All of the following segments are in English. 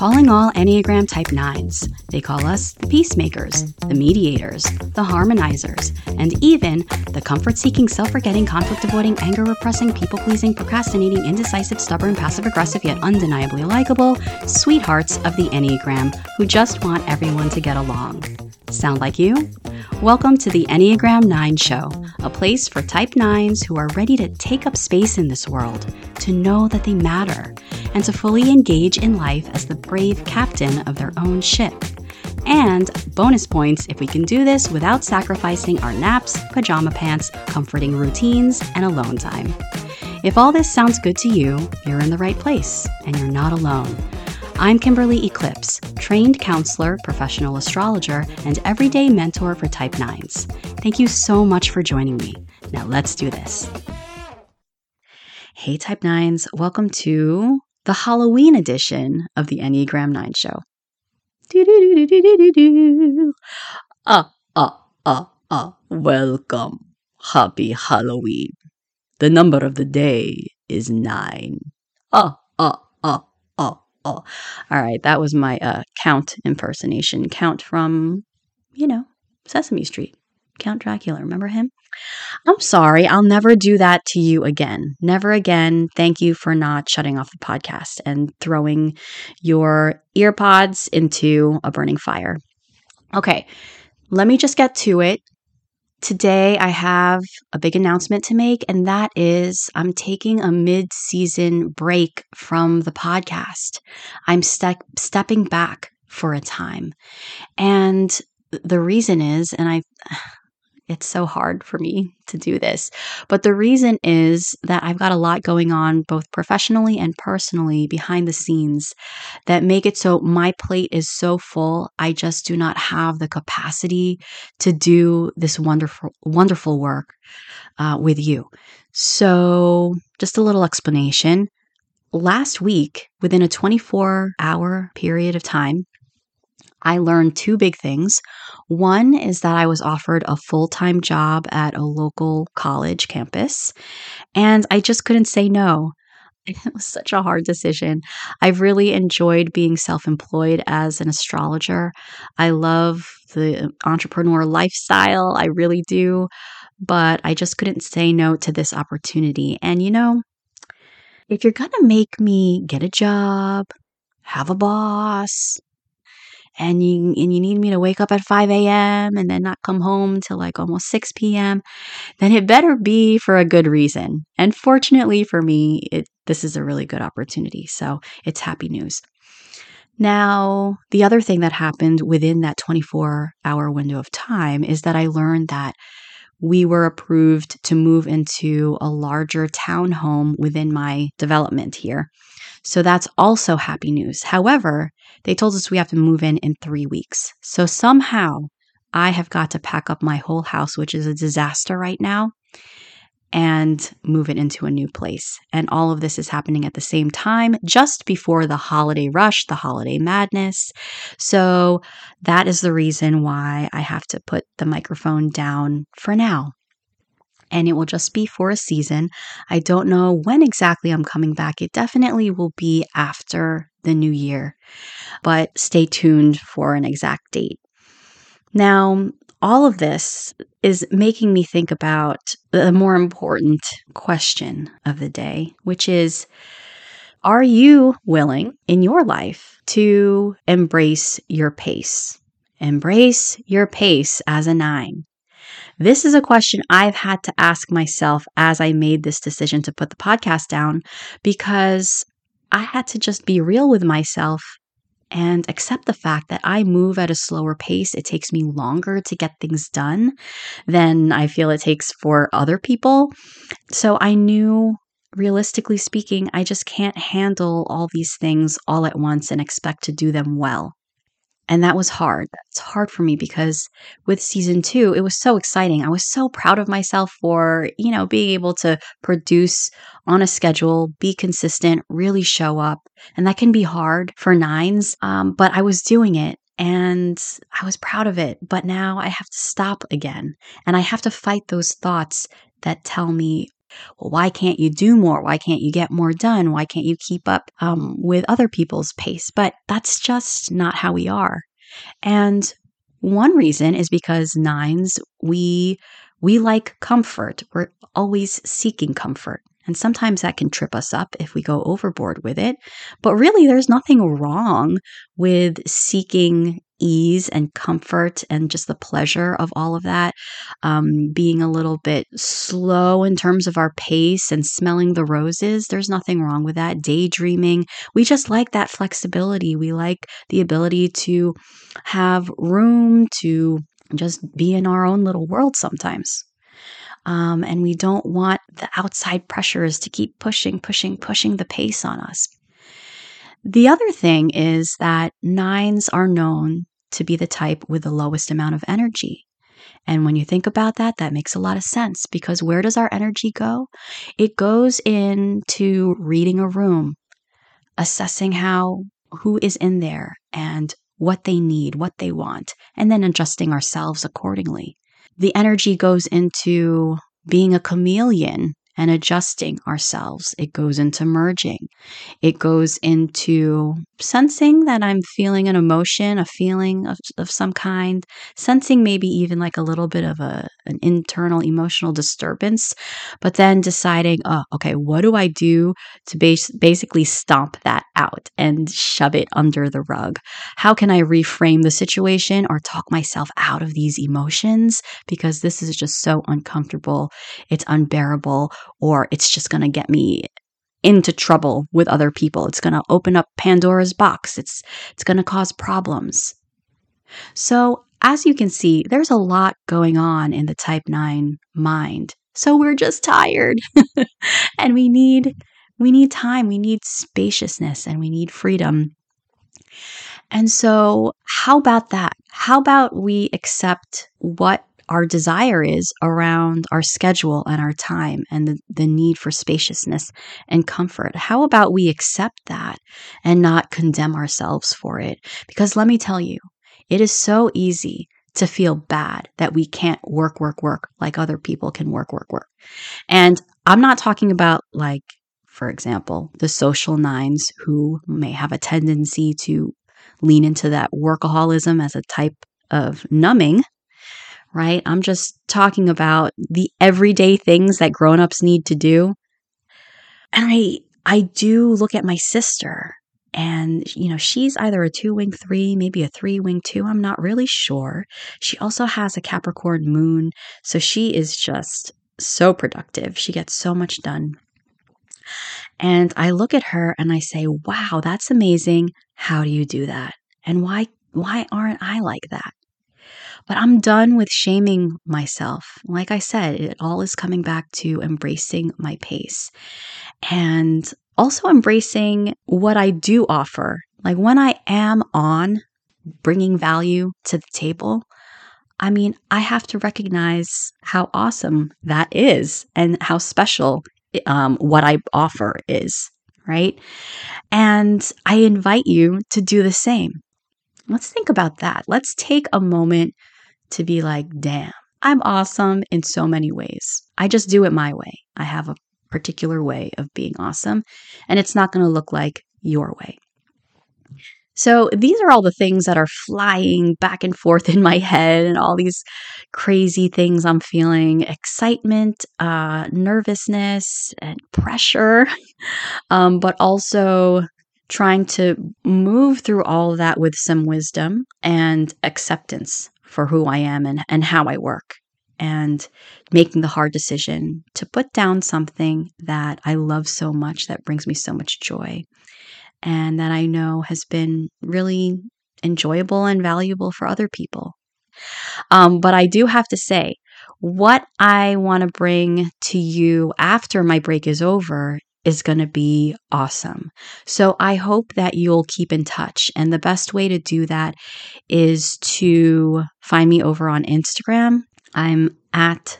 calling all Enneagram Type 9s. They call us the peacemakers, the mediators, the harmonizers, and even the comfort-seeking, self-forgetting, conflict-avoiding, anger-repressing, people-pleasing, procrastinating, indecisive, stubborn, passive-aggressive, yet undeniably likable sweethearts of the Enneagram who just want everyone to get along. Sound like you? Welcome to the Enneagram 9 Show, a place for Type 9s who are ready to take up space in this world, to know that they matter, and to fully engage in life as the brave captain of their own ship. And bonus points if we can do this without sacrificing our naps, pajama pants, comforting routines, and alone time. If all this sounds good to you, you're in the right place, and you're not alone. I'm Kimberly Eclipse, trained counselor, professional astrologer, and everyday mentor for Type 9s. Thank you so much for joining me. Now let's do this. Hey Type 9s, welcome to the Halloween edition of the Enneagram 9 Show. Welcome. Happy Halloween. The number of the day is 9. All right, that was my Count impersonation. Count from, Sesame Street. Count Dracula, remember him? I'm sorry, I'll never do that to you again. Never again. Thank you for not shutting off the podcast and throwing your ear pods into a burning fire. Okay, let me just get to it. Today, I have a big announcement to make, and that is I'm taking a mid-season break from the podcast. I'm stepping back for a time. And the reason is, it's so hard for me to do this, but the reason is that I've got a lot going on both professionally and personally behind the scenes that make it so my plate is so full. I just do not have the capacity to do this wonderful work with you. So just a little explanation. Last week, within a 24-hour period of time, I learned 2 big things. One is that I was offered a full-time job at a local college campus, and I just couldn't say no. It was such a hard decision. I've really enjoyed being self-employed as an astrologer. I love the entrepreneur lifestyle. I really do. But I just couldn't say no to this opportunity. And if you're going to make me get a job, have a boss, and you need me to wake up at 5 a.m. and then not come home till like almost 6 p.m., then it better be for a good reason. And fortunately for me, this is a really good opportunity. So it's happy news. Now, the other thing that happened within that 24-hour window of time is that I learned that we were approved to move into a larger townhome within my development here. So that's also happy news. However, they told us we have to move in 3 weeks. So somehow I have got to pack up my whole house, which is a disaster right now, and move it into a new place. And all of this is happening at the same time, just before the holiday rush, the holiday madness. So that is the reason why I have to put the microphone down for now. And it will just be for a season. I don't know when exactly I'm coming back. It definitely will be after the new year, but stay tuned for an exact date. Now, all of this is making me think about the more important question of the day, which is, are you willing in your life to embrace your pace? Embrace your pace as a 9. This is a question I've had to ask myself as I made this decision to put the podcast down, because I had to just be real with myself and accept the fact that I move at a slower pace. It takes me longer to get things done than I feel it takes for other people. So I knew, realistically speaking, I just can't handle all these things all at once and expect to do them well. And that was hard. It's hard for me because with season 2, it was so exciting. I was so proud of myself for, being able to produce on a schedule, be consistent, really show up. And that can be hard for 9s, but I was doing it and I was proud of it. But now I have to stop again. And I have to fight those thoughts that tell me, Well, why can't you do more? Why can't you get more done? Why can't you keep up with other people's pace? But that's just not how we are. And one reason is because nines, we like comfort. We're always seeking comfort. And sometimes that can trip us up if we go overboard with it. But really, there's nothing wrong with seeking ease and comfort and just the pleasure of all of that. Being a little bit slow in terms of our pace and smelling the roses, there's nothing wrong with that. Daydreaming, we just like that flexibility. We like the ability to have room to just be in our own little world sometimes. And we don't want the outside pressures to keep pushing the pace on us. The other thing is that nines are known to be the type with the lowest amount of energy. And when you think about that, that makes a lot of sense because where does our energy go? It goes into reading a room, assessing who is in there and what they need, what they want, and then adjusting ourselves accordingly. The energy goes into being a chameleon and adjusting ourselves. It goes into merging. It goes into sensing that I'm feeling an emotion, a feeling of some kind, sensing maybe even like a little bit of an internal emotional disturbance, but then deciding, oh, okay, what do I do to basically stomp that out and shove it under the rug? How can I reframe the situation or talk myself out of these emotions? Because this is just so uncomfortable, it's unbearable, or it's just going to get me into trouble with other people. It's going to open up Pandora's box. It's going to cause problems. So, as you can see, there's a lot going on in the type 9 mind. So we're just tired. And we need time, we need spaciousness, and we need freedom. And so, how about that? How about we accept what our desire is around our schedule and our time and the need for spaciousness and comfort? How about we accept that and not condemn ourselves for it? Because let me tell you, it is so easy to feel bad that we can't work like other people can work. And I'm not talking about like, for example, the social nines who may have a tendency to lean into that workaholism as a type of numbing, right? I'm just talking about the everyday things that grown-ups need to do. And I do look at my sister and, she's either a 2-wing 3, maybe a 3-wing 2. I'm not really sure. She also has a Capricorn moon. So she is just so productive. She gets so much done. And I look at her and I say, wow, that's amazing. How do you do that? And why aren't I like that? But I'm done with shaming myself. Like I said, it all is coming back to embracing my pace and also embracing what I do offer. Like when I am on bringing value to the table, I have to recognize how awesome that is and how special what I offer is, right? And I invite you to do the same. Let's think about that. Let's take a moment to be like, damn, I'm awesome in so many ways. I just do it my way. I have a particular way of being awesome, and it's not going to look like your way. So these are all the things that are flying back and forth in my head and all these crazy things I'm feeling: excitement, nervousness, and pressure, but also trying to move through all of that with some wisdom and acceptance for who I am and how I work, and making the hard decision to put down something that I love so much, that brings me so much joy, and that I know has been really enjoyable and valuable for other people. But I do have to say, what I want to bring to you after my break is over is going to be awesome. So I hope that you'll keep in touch. And the best way to do that is to find me over on Instagram. I'm at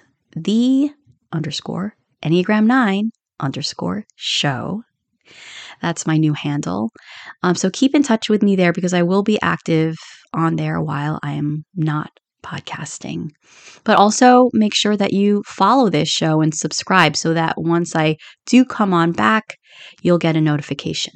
_Enneagram9_show. That's my new handle. So keep in touch with me there because I will be active on there while I am not podcasting. But also make sure that you follow this show and subscribe so that once I do come on back, you'll get a notification.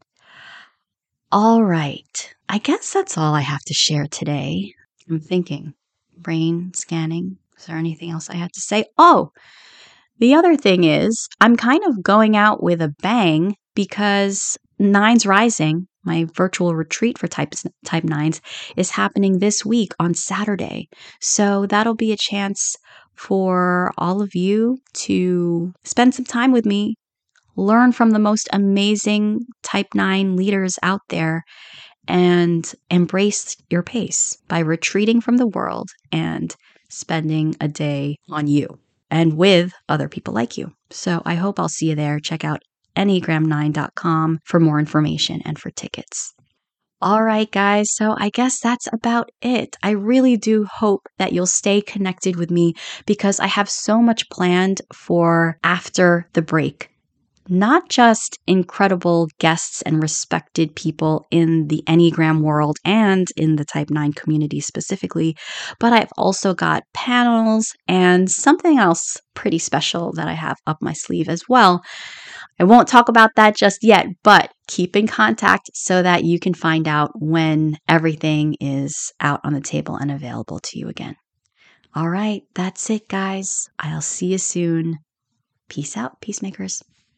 All right. I guess that's all I have to share today. I'm thinking, brain scanning. Is there anything else I had to say? Oh, the other thing is I'm kind of going out with a bang because Nines Rising, my virtual retreat for type 9s, is happening this week on Saturday. So that'll be a chance for all of you to spend some time with me, learn from the most amazing type 9 leaders out there, and embrace your pace by retreating from the world and spending a day on you and with other people like you. So I hope I'll see you there. Check out Enneagram9.com for more information and for tickets. All right, guys. So I guess that's about it. I really do hope that you'll stay connected with me because I have so much planned for after the break. Not just incredible guests and respected people in the Enneagram world and in the Type 9 community specifically, but I've also got panels and something else pretty special that I have up my sleeve as well. I won't talk about that just yet, but keep in contact so that you can find out when everything is out on the table and available to you again. All right, that's it, guys. I'll see you soon. Peace out, peacemakers.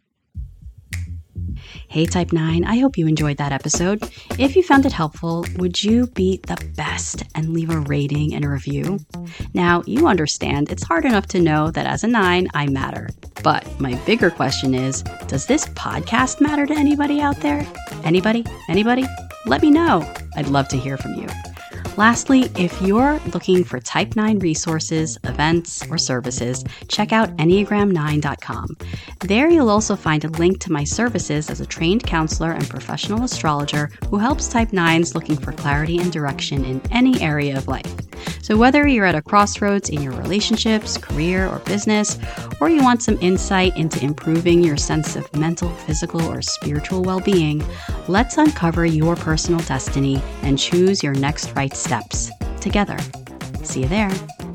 Hey Type 9, I hope you enjoyed that episode. If you found it helpful, would you be the best and leave a rating and a review? Now, you understand it's hard enough to know that as a 9, I matter. But my bigger question is, does this podcast matter to anybody out there? Anybody? Let me know. I'd love to hear from you. Lastly, if you're looking for Type 9 resources, events, or services, check out Enneagram9.com. There you'll also find a link to my services as a trained counselor and professional astrologer who helps Type 9s looking for clarity and direction in any area of life. So whether you're at a crossroads in your relationships, career, or business, or you want some insight into improving your sense of mental, physical, or spiritual well-being, let's uncover your personal destiny and choose your next right steps together. See you there.